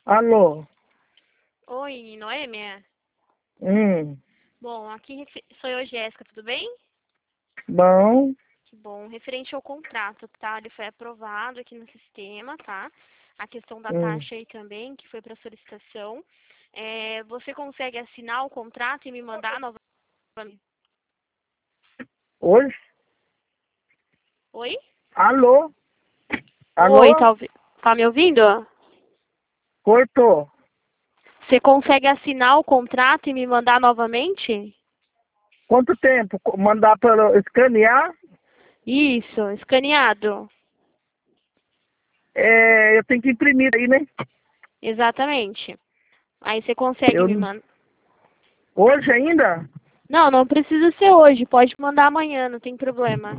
Alô? Oi, Noêmia? Hum, Bom, aqui sou eu, Jéssica, tudo bem? bom. Que bom. Referente ao contrato, tá? Ele foi aprovado aqui no sistema, tá? A questão da Hum. taxa aí também, que foi para solicitação. Você consegue assinar o contrato e me mandar novamente? Hoje? Oi? Alô? Oi, Alô? tá me ouvindo? Cortou. Você consegue assinar o contrato e me mandar novamente? Quanto tempo? Mandar para escanear? Isso, escaneado. Eu tenho que imprimir aí, né? Exatamente. Aí você consegue Eu, me mandar. hoje ainda? Não, não precisa ser hoje, pode mandar amanhã, não tem problema.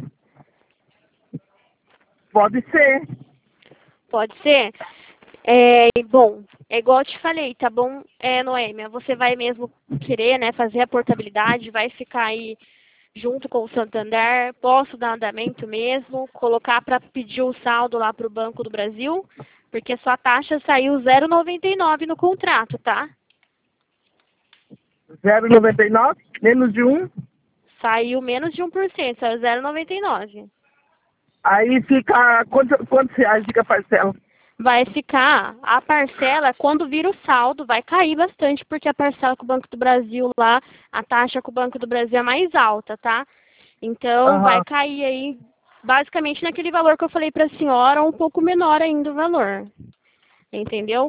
Pode ser. Pode ser? Bom, é igual eu te falei, tá bom, Noêmia? Você vai mesmo querer, né, fazer a portabilidade, vai ficar aí junto com o Santander, posso dar andamento mesmo, colocar para pedir o saldo lá para o Banco do Brasil, porque sua taxa saiu 0,99 no contrato, tá? 0,99? Menos de um? Saiu menos de 1%, saiu 0,99. Aí fica... Quantos reais fica a parcela? Vai ficar a parcela, quando vir o saldo, vai cair bastante, porque a parcela com o Banco do Brasil lá, a taxa com o Banco do Brasil é mais alta, tá? Então, vai Aham, cair aí, basicamente, naquele valor que eu falei para a senhora, um pouco menor ainda o valor, entendeu?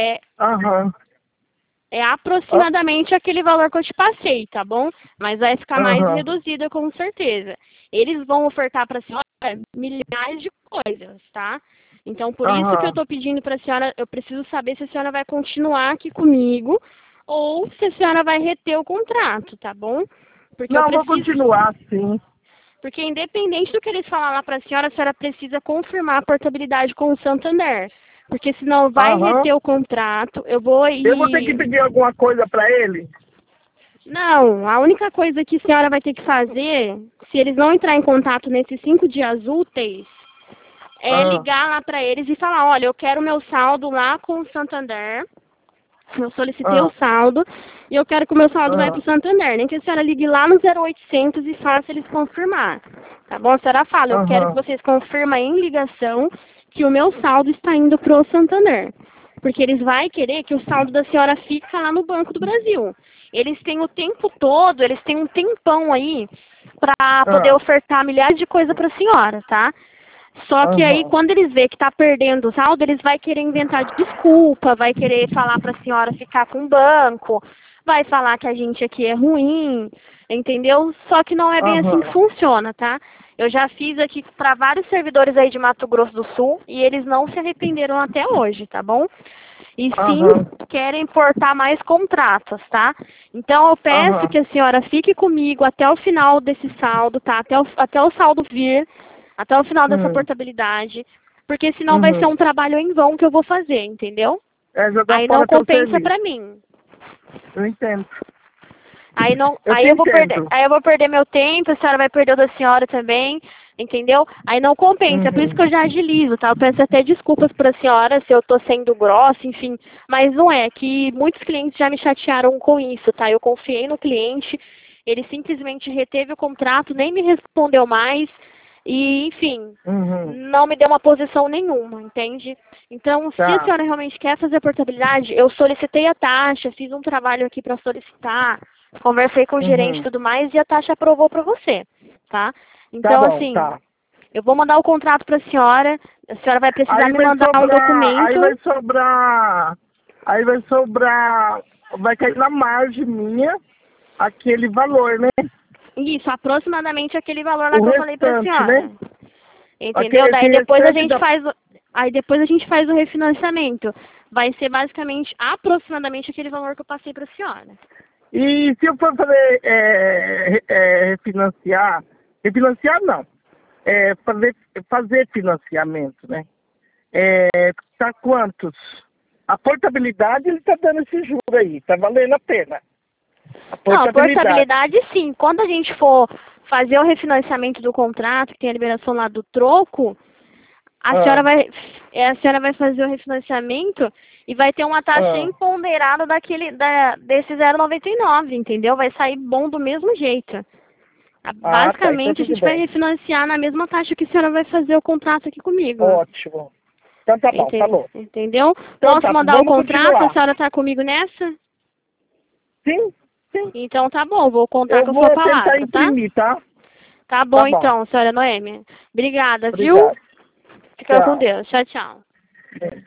aham, É ah, aproximadamente aquele valor que eu te passei, tá bom? Mas vai ficar mais aham, reduzida, com certeza. Eles vão ofertar para a senhora milhares de coisas, tá? Então, por isso que eu aham. estou pedindo para a senhora, eu preciso saber se a senhora vai continuar aqui comigo ou se a senhora vai reter o contrato, tá bom? Porque eu Não, vou preciso, continuar sim. porque independente do que eles falar lá para a senhora precisa confirmar a portabilidade com o Santander. Porque senão vai Aham. reter o contrato, eu vou Eu vou ter que ir. pedir alguma coisa para ele? Não, a única coisa que a senhora vai ter que fazer, se eles não entrar em contato nesses 5 dias úteis, é Ah, ligar lá para eles e falar, olha, eu quero meu saldo lá com o Santander, eu solicitei o ah, saldo e eu quero que o meu saldo vai para o ah, Santander. Nem que a senhora ligue lá no 0800 e faça eles confirmar. Tá bom? A senhora fala, eu quero que aham. vocês confirmem em ligação que o meu saldo está indo para o Santander. Porque eles vão querer que o saldo da senhora fique lá no Banco do Brasil. Eles têm o tempo todo, eles têm um tempão aí para poder Ah, ofertar milhares de coisas para a senhora, tá? Só que aí, aham. quando eles vê que está perdendo o saldo, eles vai querer inventar de desculpa, vai querer falar para a senhora ficar com o banco, vai falar que a gente aqui é ruim, entendeu? Só que não é bem assim que Aham. funciona, tá? Eu já fiz aqui para vários servidores aí de Mato Grosso do Sul e eles não se arrependeram até hoje, tá bom? E sim, Aham. querem importar mais contratos, tá? Então eu peço Aham. que a senhora fique comigo até o final desse saldo, tá? Até o saldo vir, até o final dessa Uhum. portabilidade, porque senão vai ser Uhum. um trabalho em vão que eu vou fazer, entendeu? É jogar Aí não fora teu compensa serviço. pra mim. Eu entendo. Aí não, Eu te entendo. aí eu vou perder meu tempo, a senhora vai perder o da senhora também, entendeu? Aí não compensa, é por isso Uhum. que eu já agilizo, tá? Eu peço até desculpas pra senhora se eu tô sendo grossa, enfim, mas não é, que muitos clientes já me chatearam com isso, tá? Eu confiei no cliente, ele simplesmente reteve o contrato, nem me respondeu mais, e, enfim, Uhum. não me deu uma posição nenhuma, entende? Então, se a Tá. senhora realmente quer fazer a portabilidade, eu solicitei a taxa, fiz um trabalho aqui para solicitar, conversei com o gerente e Uhum. tudo mais, e a taxa aprovou para você, tá? Tá Então, bom, assim, tá. eu vou mandar o contrato para a senhora vai precisar Aí me vai mandar um sobrar, aí documento. vai sobrar, aí vai sobrar, vai cair na margem minha aquele valor, né? Isso, aproximadamente aquele valor lá O que eu falei para a restante, né? senhora. Entendeu? Esse Daí depois a restante gente da... faz aí depois a gente faz o refinanciamento. Vai ser basicamente aproximadamente aquele valor que eu passei para a senhora. E se eu for fazer refinanciar, refinanciar não, fazer financiamento, né? Tá quantos? A portabilidade ele tá dando esse juro aí, tá valendo a pena. A Não, portabilidade. portabilidade sim. Quando a gente for fazer o refinanciamento do contrato, que tem a liberação lá do troco, a senhora Ah, vai a senhora vai fazer o refinanciamento e vai ter uma taxa imponderada desse 0,99, entendeu? Vai sair bom do mesmo jeito. Basicamente, então a gente vai refinanciar na mesma taxa que a senhora vai fazer o contrato aqui comigo. Ótimo. Então tá bom, falou. Entendeu? Então, Posso mandar o contrato? continuar. A senhora tá comigo nessa? Sim, sim. Então tá bom, vou contar com a Eu sua vou palavra, tentar imprimir, tá? Tá bom, então, senhora Noêmia. Obrigada, Obrigado. viu? Fica com Tchau. Deus. Tchau, tchau.